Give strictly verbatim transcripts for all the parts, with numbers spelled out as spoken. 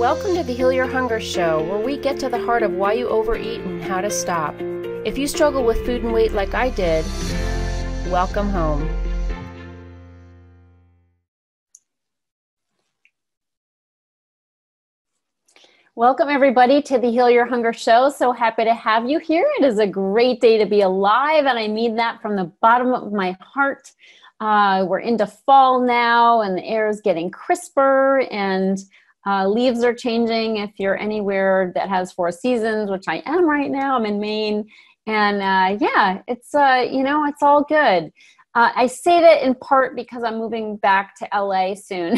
Welcome to the Heal Your Hunger Show, where we get to the heart of why you overeat and how to stop. If you struggle with food and weight like I did, welcome home. Welcome everybody to the Heal Your Hunger Show. So happy to have you here. It is a great day to be alive, and I mean that from the bottom of my heart. Uh, we're into fall now, and the air is getting crisper, and uh, leaves are changing. If you're anywhere that has four seasons, which I am right now, I'm in Maine, and uh, yeah, it's uh, you know, it's all good. Uh, I say that in part because I'm moving back to L A soon.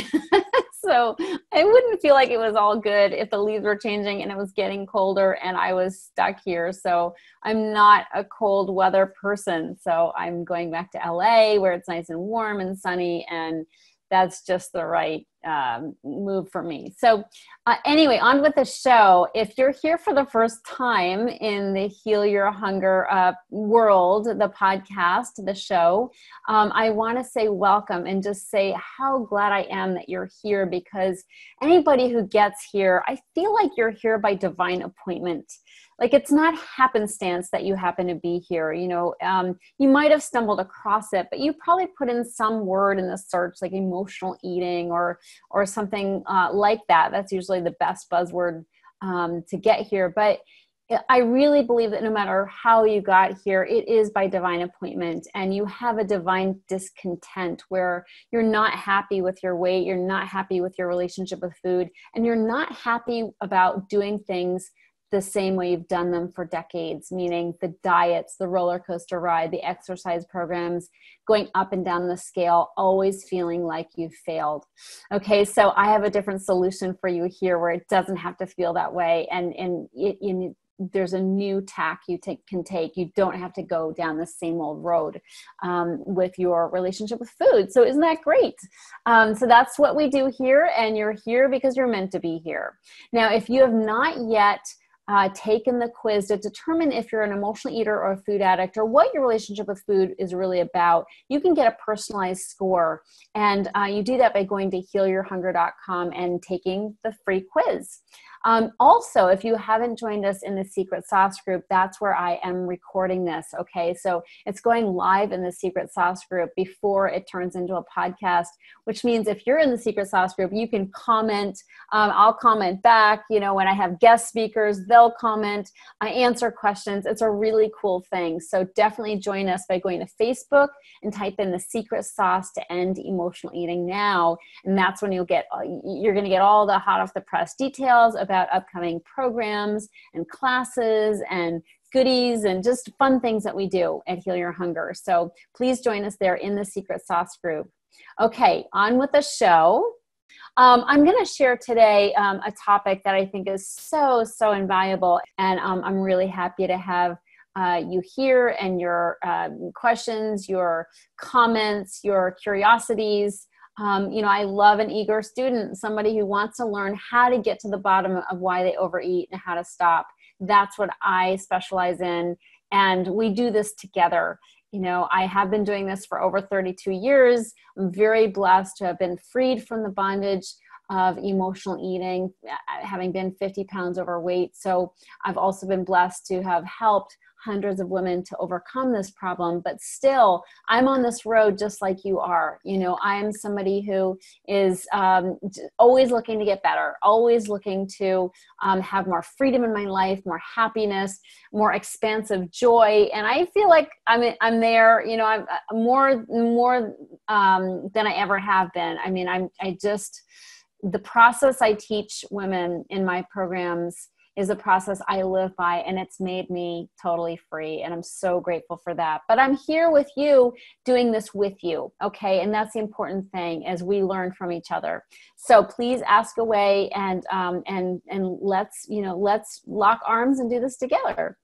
So I wouldn't feel like it was all good if the leaves were changing and it was getting colder and I was stuck here. So I'm not a cold weather person. So I'm going back to L A where it's nice and warm and sunny, and that's just the right um, move for me. So uh, anyway, on with the show. If you're here for the first time in the Heal Your Hunger uh, world, the podcast, the show, um, I want to say welcome and just say how glad I am that you're here, because anybody who gets here, I feel like you're here by divine appointment. Like, it's not happenstance that you happen to be here. You know, um, you might have stumbled across it, but you probably put in some word in the search, like emotional eating or or something uh, like that. That's usually the best buzzword um, to get here. But I really believe that no matter how you got here, it is by divine appointment, and you have a divine discontent where you're not happy with your weight, you're not happy with your relationship with food, and you're not happy about doing things the same way you've done them for decades, meaning the diets, the roller coaster ride, the exercise programs, going up and down the scale, always feeling like you've failed. Okay, so I have a different solution for you here where it doesn't have to feel that way. And, and it, it, there's a new tack you take, can take. You don't have to go down the same old road um, with your relationship with food. So isn't that great? Um, so that's what we do here, and you're here because you're meant to be here. Now, if you have not yet Uh, taken the quiz to determine if you're an emotional eater or a food addict, or what your relationship with food is really about, you can get a personalized score. And uh, you do that by going to heal your hunger dot com and taking the free quiz. Um, also, if you haven't joined us in the Secret Sauce group, that's where I am recording this, okay? So it's going live in the Secret Sauce group before it turns into a podcast, which means if you're in the Secret Sauce group, you can comment. Um, I'll comment back. You know, when I have guest speakers, they'll comment. I answer questions. It's a really cool thing. So definitely join us by going to Facebook and type in the Secret Sauce to End Emotional Eating Now. And that's when you'll get, you're going to get all the hot off the press details about about upcoming programs and classes and goodies and just fun things that we do at Heal Your Hunger. So please join us there in the Secret Sauce group. Okay, on with the show. Um, I'm going to share today um, a topic that I think is so, so invaluable. And um, I'm really happy to have uh, you here, and your um, questions, your comments, your curiosities. Um, you know, I love an eager student, somebody who wants to learn how to get to the bottom of why they overeat and how to stop. That's what I specialize in, and we do this together. You know, I have been doing this for over thirty-two years. I'm very blessed to have been freed from the bondage of emotional eating, having been fifty pounds overweight. So I've also been blessed to have helped hundreds of women to overcome this problem, but still I'm on this road just like you are. You know, I am somebody who is um, always looking to get better, always looking to um, have more freedom in my life, more happiness, more expansive joy. And I feel like I'm, I'm there, you know, I'm more, more um, than I ever have been. I mean, I'm, I just, the process I teach women in my programs is a process I live by, and it's made me totally free. And I'm so grateful for that. But I'm here with you doing this with you. Okay. And that's the important thing as we learn from each other. So please ask away, and, um, and, and let's, you know, let's lock arms and do this together.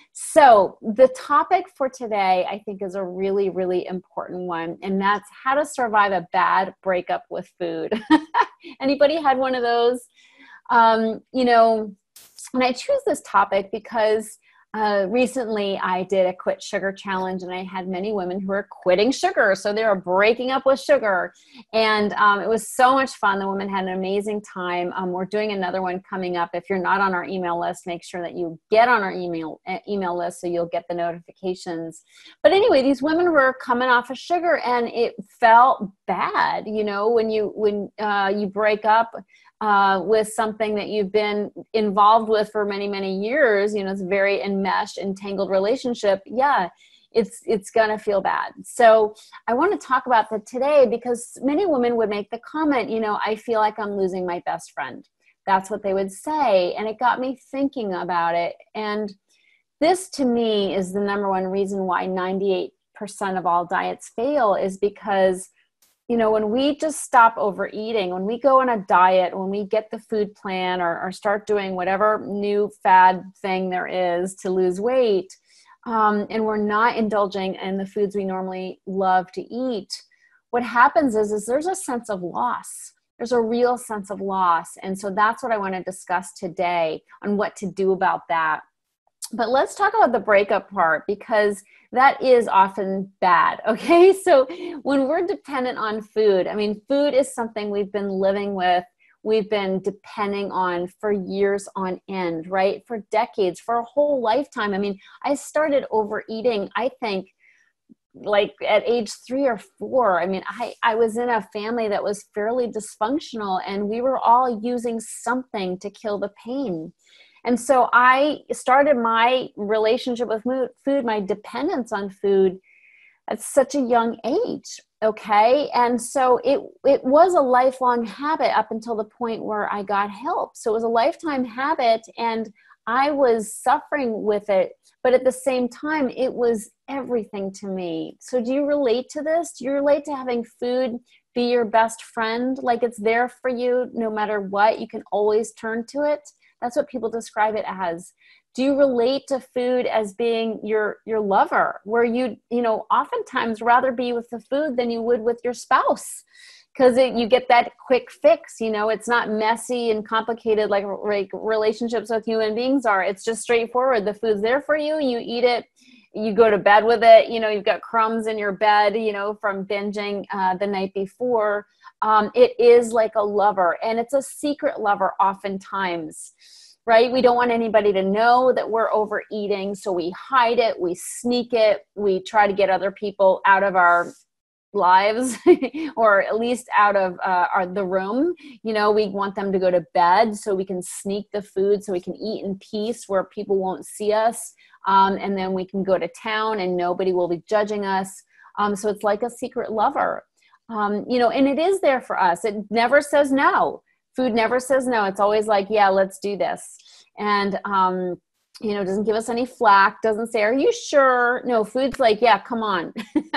So the topic for today, I think, is a really, really important one. And that's how to survive a bad breakup with food. Anybody had one of those? Um, you know, and I choose this topic because uh, recently I did a quit sugar challenge, and I had many women who were quitting sugar. So they were breaking up with sugar, and um, it was so much fun. The women had an amazing time. Um, we're doing another one coming up. If you're not on our email list, make sure that you get on our email uh, email list so you'll get the notifications. But anyway, these women were coming off of sugar, and it felt bad. You know, when you when uh, you break up Uh, with something that you've been involved with for many, many years, you know, it's a very enmeshed, entangled relationship. Yeah, it's, it's going to feel bad. So I want to talk about that today, because many women would make the comment, you know, I feel like I'm losing my best friend. That's what they would say. And it got me thinking about it. And this to me is the number one reason why ninety-eight percent of all diets fail, is because you know, when we just stop overeating, when we go on a diet, when we get the food plan or, or start doing whatever new fad thing there is to lose weight, um, and we're not indulging in the foods we normally love to eat, what happens is, is there's a sense of loss. There's a real sense of loss. And so that's what I want to discuss today on what to do about that. But let's talk about the breakup part, because that is often bad. Okay. So when we're dependent on food, I mean, food is something we've been living with, we've been depending on for years on end, right? For decades, for a whole lifetime. I mean, I started overeating, I think, like at age three or four. I mean, I, I was in a family that was fairly dysfunctional, and we were all using something to kill the pain. And so I started my relationship with food, my dependence on food, at such a young age. Okay. And so it, it was a lifelong habit up until the point where I got help. So it was a lifetime habit, and I was suffering with it, but at the same time, it was everything to me. So do you relate to this? Do you relate to having food be your best friend? Like it's there for you no matter what, you can always turn to it. That's what people describe it as. Do you relate to food as being your, your lover, where you, you know, oftentimes rather be with the food than you would with your spouse? Because you get that quick fix, you know, it's not messy and complicated like, like relationships with human beings are. It's just straightforward. The food's there for you. You eat it. You go to bed with it. You know, you've got crumbs in your bed, you know, from binging uh, the night before. Um, it is like a lover, and it's a secret lover oftentimes, right? We don't want anybody to know that we're overeating, so we hide it, we sneak it, we try to get other people out of our lives or at least out of uh, our, the room. You know, we want them to go to bed so we can sneak the food so we can eat in peace where people won't see us. Um, and then we can go to town and nobody will be judging us. Um, so it's like a secret lover. Um, you know, and it is there for us. It never says no. Food never says no. It's always like, yeah, let's do this. And, um, you know, doesn't give us any flack, doesn't say, are you sure? No, food's like, yeah, come on.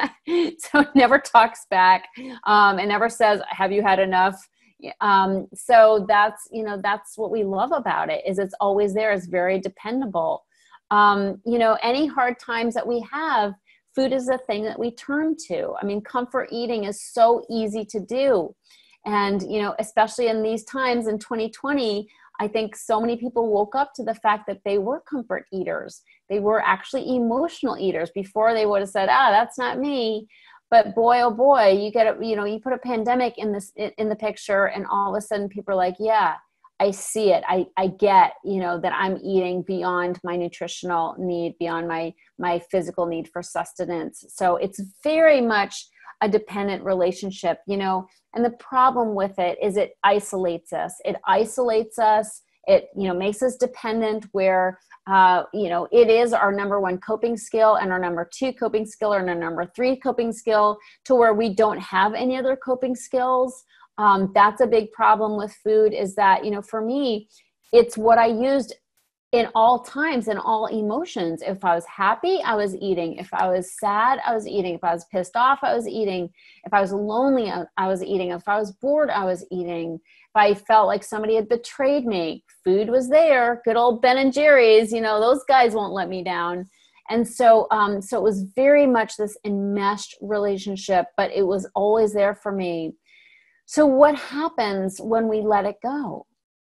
So it never talks back. Um, it never says, have you had enough? Um, so that's, you know, that's what we love about it, is it's always there. It's very dependable. Um, you know, any hard times that we have, food is the thing that we turn to. I mean, comfort eating is so easy to do. And, you know, especially in these times in twenty twenty, I think so many people woke up to the fact that they were comfort eaters. They were actually emotional eaters. Before they would have said, ah, that's not me. But boy, oh boy, you get a, you know, you put a pandemic in this, in the picture, and all of a sudden people are like, yeah, I see it. I, I get, you know, that I'm eating beyond my nutritional need, beyond my, my physical need for sustenance. So it's very much a dependent relationship, you know, and the problem with it is it isolates us. It isolates us. It, you know, makes us dependent where, uh, you know, it is our number one coping skill and our number two coping skill and our number three coping skill, to where we don't have any other coping skills. Um, that's a big problem with food, is that, you know, for me, it's what I used in all times and all emotions. If I was happy, I was eating. If I was sad, I was eating. If I was pissed off, I was eating. If I was lonely, I was eating. If I was bored, I was eating. If I felt like somebody had betrayed me, food was there. Good old Ben and Jerry's, you know, those guys won't let me down. And so, um, so it was very much this enmeshed relationship, but it was always there for me. So what happens when we let it go?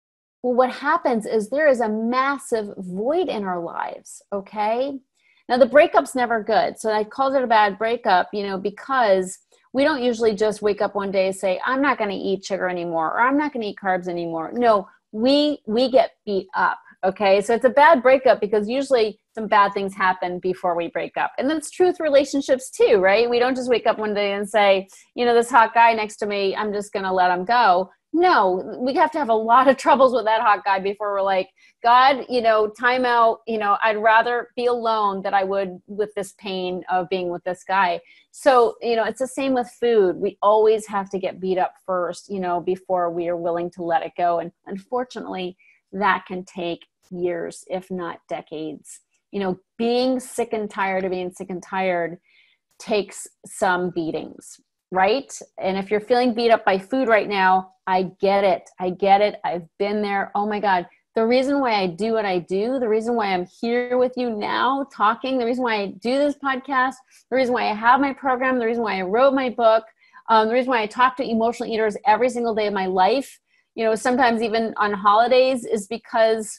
Well, what happens is there is a massive void in our lives, okay? Now, the breakup's never good. So I called it a bad breakup, you know, because we don't usually just wake up one day and say, I'm not going to eat sugar anymore, or I'm not going to eat carbs anymore. No, we we get beat up, okay? So it's a bad breakup because usually some bad things happen before we break up. And that's true with relationships too, right? We don't just wake up one day and say, you know, this hot guy next to me, I'm just going to let him go. No, we have to have a lot of troubles with that hot guy before we're like, God, you know, time out, you know, I'd rather be alone than I would with this pain of being with this guy. So, you know, it's the same with food. We always have to get beat up first, you know, before we are willing to let it go. And unfortunately, that can take years, if not decades. You know, being sick and tired of being sick and tired takes some beatings, right? And if you're feeling beat up by food right now, I get it. I get it. I've been there. Oh my God. The reason why I do what I do, the reason why I'm here with you now talking, the reason why I do this podcast, the reason why I have my program, the reason why I wrote my book, um, the reason why I talk to emotional eaters every single day of my life, you know, sometimes even on holidays, is because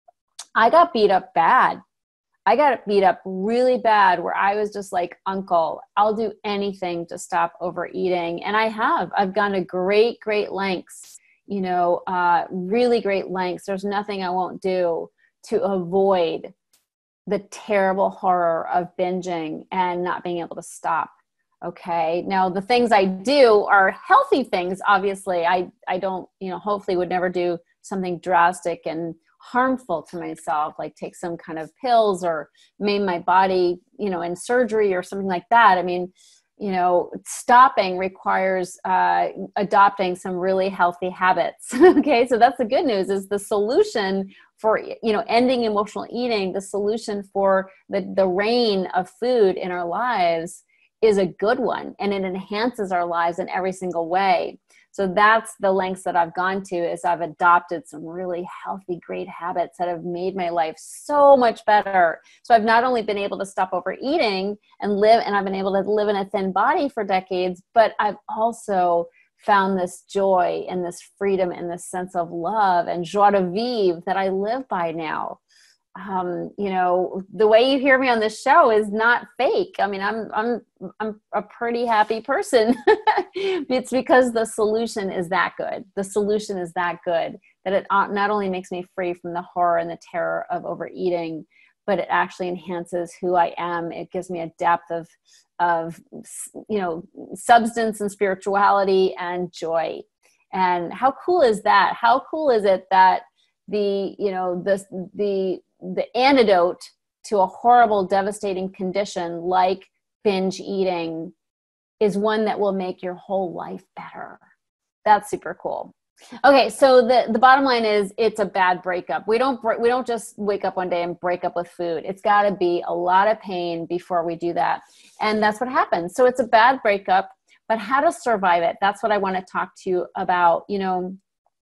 I got beat up bad. I got beat up really bad where I was just like, uncle, I'll do anything to stop overeating. And I have. I've gone to great, great lengths, you know, uh, really great lengths. There's nothing I won't do to avoid the terrible horror of binging and not being able to stop. Okay. Now, the things I do are healthy things. Obviously, I, I don't, you know, hopefully would never do something drastic and harmful to myself, like take some kind of pills or maim my body, you know, in surgery or something like that. I mean, you know, stopping requires uh, adopting some really healthy habits. Okay. So that's the good news, is the solution for, you know, ending emotional eating, the solution for the, the reign of food in our lives is a good one, and it enhances our lives in every single way. So that's the lengths that I've gone to, is I've adopted some really healthy, great habits that have made my life so much better. So I've not only been able to stop overeating and live, and I've been able to live in a thin body for decades, but I've also found this joy and this freedom and this sense of love and joie de vivre that I live by now. Um, you know, the way you hear me on this show is not fake. I mean, I'm, I'm, I'm a pretty happy person. It's because the solution is that good. The solution is that good that it not only makes me free from the horror and the terror of overeating, but it actually enhances who I am. It gives me a depth of, of, you know, substance and spirituality and joy. And how cool is that? How cool is it that the, you know, the, the, the antidote to a horrible, devastating condition like binge eating is one that will make your whole life better. That's super cool. Okay, so the, the bottom line is, it's a bad breakup. We don't we don't just wake up one day and break up with food. It's got to be a lot of pain before we do that. And that's what happens. So it's a bad breakup, but how to survive it, that's what I want to talk to you about. You know,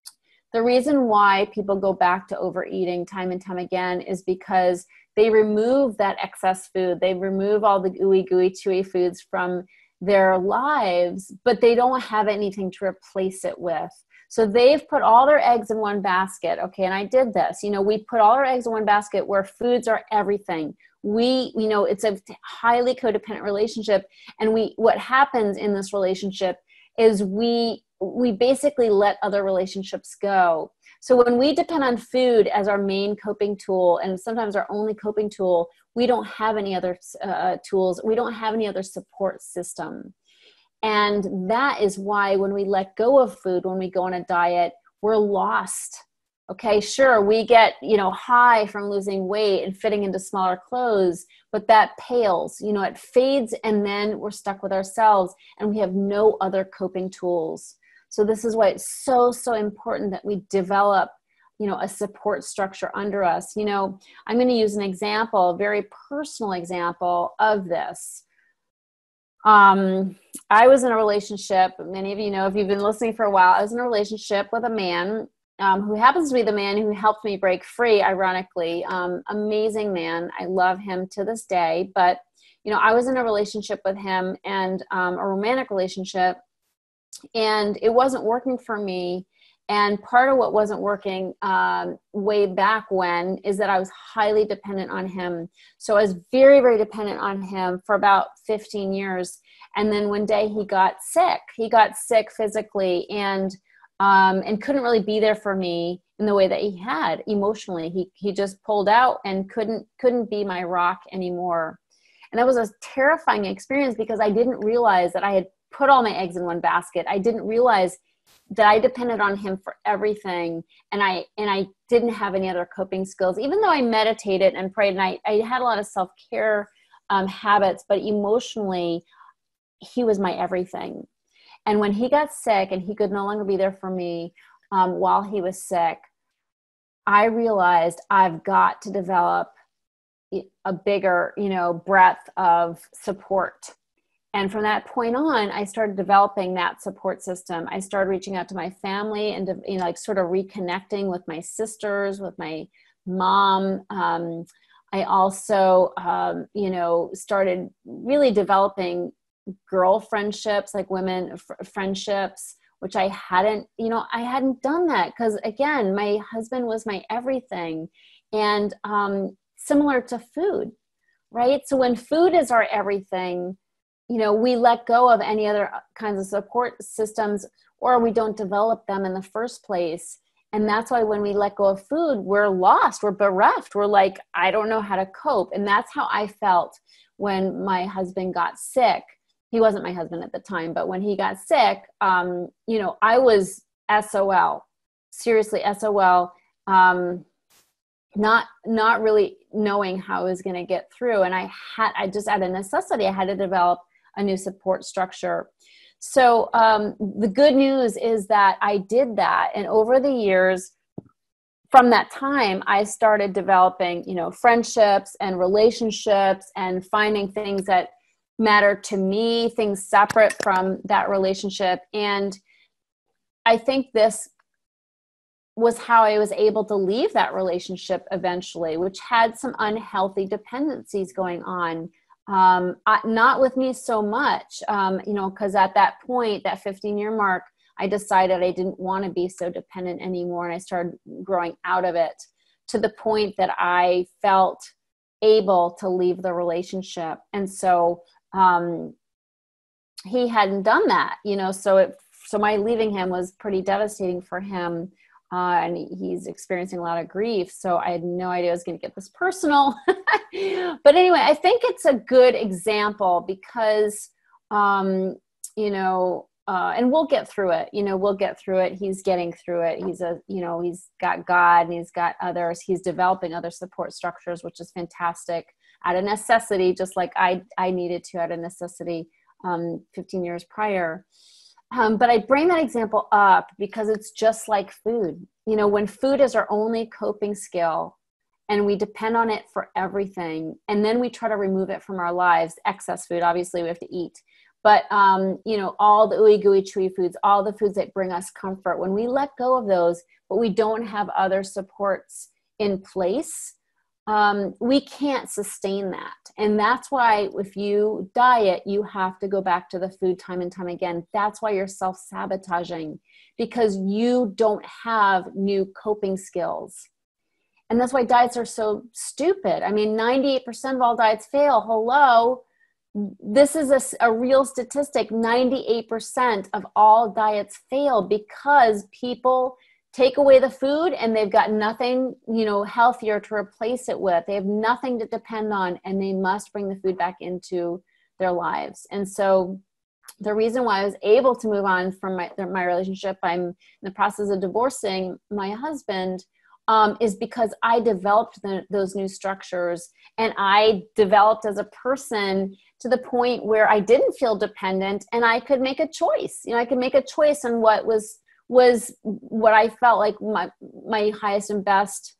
the reason why people go back to overeating time and time again is because they remove that excess food. They remove all the ooey gooey chewy foods from their lives, but they don't have anything to replace it with. So they've put all their eggs in one basket. Okay. And I did this, you know, we put all our eggs in one basket where foods are everything. We, you know, it's a highly codependent relationship. And we, what happens in this relationship is we, we basically let other relationships go. So when we depend on food as our main coping tool, and sometimes our only coping tool, we don't have any other uh, tools. We don't have any other support system. And that is why when we let go of food, when we go on a diet, we're lost. Okay, sure, we get, you know, high from losing weight and fitting into smaller clothes, but that pales, you know, it fades, and then we're stuck with ourselves and we have no other coping tools. So this is why it's so, so important that we develop, you know, a support structure under us. You know, I'm going to use an example, a very personal example of this. Um, I was in a relationship, many of you know, if you've been listening for a while, I was in a relationship with a man um, who happens to be the man who helped me break free, ironically. Um, amazing man. I love him to this day. But, you know, I was in a relationship with him, and um, a romantic relationship, and it wasn't working for me. And part of what wasn't working um, way back when is that I was highly dependent on him. So I was very, very dependent on him for about fifteen years. And then one day he got sick. He got sick physically and um, and couldn't really be there for me in the way that he had emotionally. He he just pulled out and couldn't couldn't be my rock anymore. And that was a terrifying experience because I didn't realize that I had put all my eggs in one basket. I didn't realize that I depended on him for everything. And I, and I didn't have any other coping skills, even though I meditated and prayed and I, I had a lot of self-care um, habits, but emotionally he was my everything. And when he got sick and he could no longer be there for me um, while he was sick, I realized I've got to develop a bigger, you know, breadth of support. And from that point on, I started developing that support system. I started reaching out to my family and, you know, like sort of reconnecting with my sisters, with my mom. Um, I also, um, you know, started really developing girl friendships, like women f- friendships, which I hadn't, you know, I hadn't done that because, again, my husband was my everything. And um, similar to food, right? So when food is our everything, you know, we let go of any other kinds of support systems, or we don't develop them in the first place. And that's why when we let go of food, we're lost, we're bereft. We're like, I don't know how to cope. And that's how I felt when my husband got sick. He wasn't my husband at the time, but when he got sick, um, you know, I was S O L, seriously S O L, um, not, not really knowing how I was going to get through. And I had, I just out of necessity, I had to develop a new support structure. So um, the good news is that I did that. And over the years, from that time, I started developing, you know, friendships and relationships and finding things that matter to me, things separate from that relationship. And I think this was how I was able to leave that relationship eventually, which had some unhealthy dependencies going on. Um, I, not with me so much, um, you know, because at that point, that fifteen year mark, I decided I didn't want to be so dependent anymore. And I started growing out of it to the point that I felt able to leave the relationship. And so um, he hadn't done that, you know, so it, so my leaving him was pretty devastating for him. Uh, and he's experiencing a lot of grief. So I had no idea I was going to get this personal. But anyway, I think it's a good example because, um, you know, uh, and we'll get through it. You know, we'll get through it. He's getting through it. He's a, you know, he's got God and he's got others. He's developing other support structures, which is fantastic out of necessity, just like I, I needed to out of necessity um, fifteen years prior. Um, but I bring that example up because it's just like food. You know, when food is our only coping skill and we depend on it for everything, and then we try to remove it from our lives, excess food, obviously we have to eat. But, um, you know, all the ooey gooey chewy foods, all the foods that bring us comfort, when we let go of those, but we don't have other supports in place, um, we can't sustain that. And that's why if you diet, you have to go back to the food time and time again. That's why you're self-sabotaging, because you don't have new coping skills. And that's why diets are so stupid. I mean, ninety-eight percent of all diets fail. Hello. This is a, a real statistic. ninety-eight percent of all diets fail because people take away the food and they've got nothing, you know, healthier to replace it with. They have nothing to depend on, and they must bring the food back into their lives. And so the reason why I was able to move on from my, my relationship, I'm in the process of divorcing my husband, um, is because I developed the, those new structures, and I developed as a person to the point where I didn't feel dependent and I could make a choice. You know, I could make a choice on what was was what I felt like my, my highest and best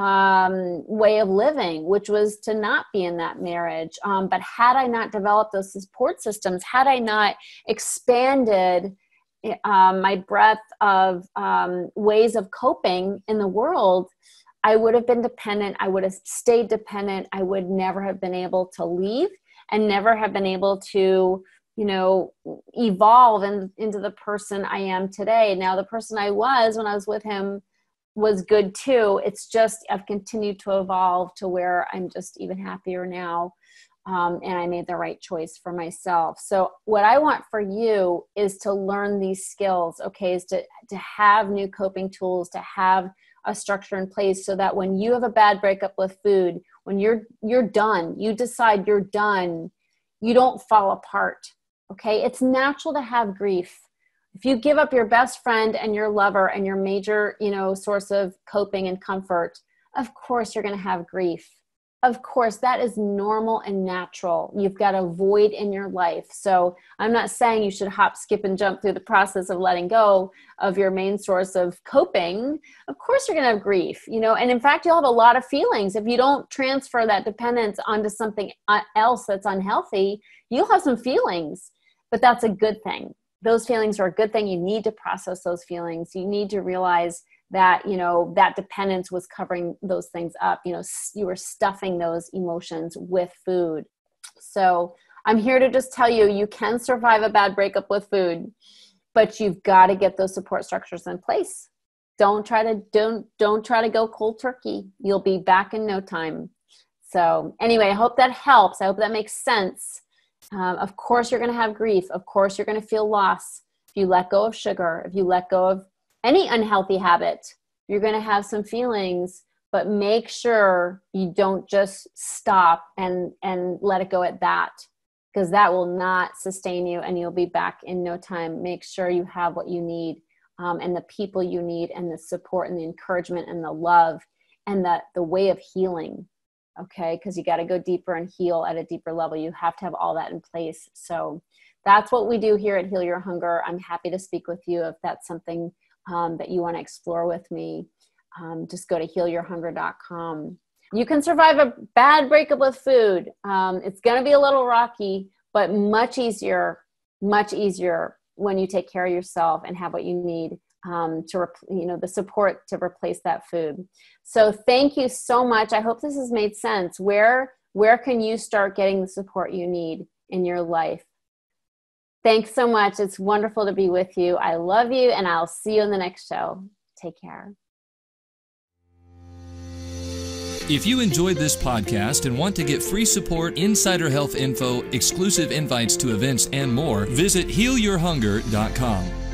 um, way of living, which was to not be in that marriage. Um, but had I not developed those support systems, had I not expanded um, my breadth of um, ways of coping in the world, I would have been dependent. I would have stayed dependent. I would never have been able to leave and never have been able to you know, evolve in, into the person I am today. Now, the person I was when I was with him was good too. It's just I've continued to evolve to where I'm just even happier now. Um, and I made the right choice for myself. So what I want for you is to learn these skills, okay, is to, to have new coping tools, to have a structure in place so that when you have a bad breakup with food, when you're you're done, you decide you're done, you don't fall apart, okay? It's natural to have grief. If you give up your best friend and your lover and your major, you know, source of coping and comfort, of course you're going to have grief. Of course, that is normal and natural. You've got a void in your life. So I'm not saying you should hop, skip, and jump through the process of letting go of your main source of coping. Of course, you're going to have grief, you know, and in fact, you'll have a lot of feelings. If you don't transfer that dependence onto something else that's unhealthy, you'll have some feelings, but that's a good thing. Those feelings are a good thing. You need to process those feelings. You need to realize that, you know, that dependence was covering those things up. You know, you were stuffing those emotions with food. So I'm here to just tell you, you can survive a bad breakup with food, but you've got to get those support structures in place. Don't try to, don't, don't try to go cold turkey. You'll be back in no time. So anyway, I hope that helps. I hope that makes sense. Um, of course, you're going to have grief. Of course, you're going to feel loss. If you let go of sugar, if you let go of any unhealthy habit, you're going to have some feelings, but make sure you don't just stop and, and let it go at that, because that will not sustain you and you'll be back in no time. Make sure you have what you need, um, and the people you need, and the support and the encouragement and the love and the, the way of healing. Okay. Because you got to go deeper and heal at a deeper level. You have to have all that in place. So that's what we do here at Heal Your Hunger. I'm happy to speak with you if that's something Um, that you want to explore with me. Um, just go to heal your hunger dot com. You can survive a bad breakup with food. Um, it's going to be a little rocky, but much easier, much easier when you take care of yourself and have what you need um, to, rep- you know, the support to replace that food. So thank you so much. I hope this has made sense. Where, where can you start getting the support you need in your life? Thanks so much. It's wonderful to be with you. I love you, and I'll see you in the next show. Take care. If you enjoyed this podcast and want to get free support, insider health info, exclusive invites to events, and more, visit heal your hunger dot com.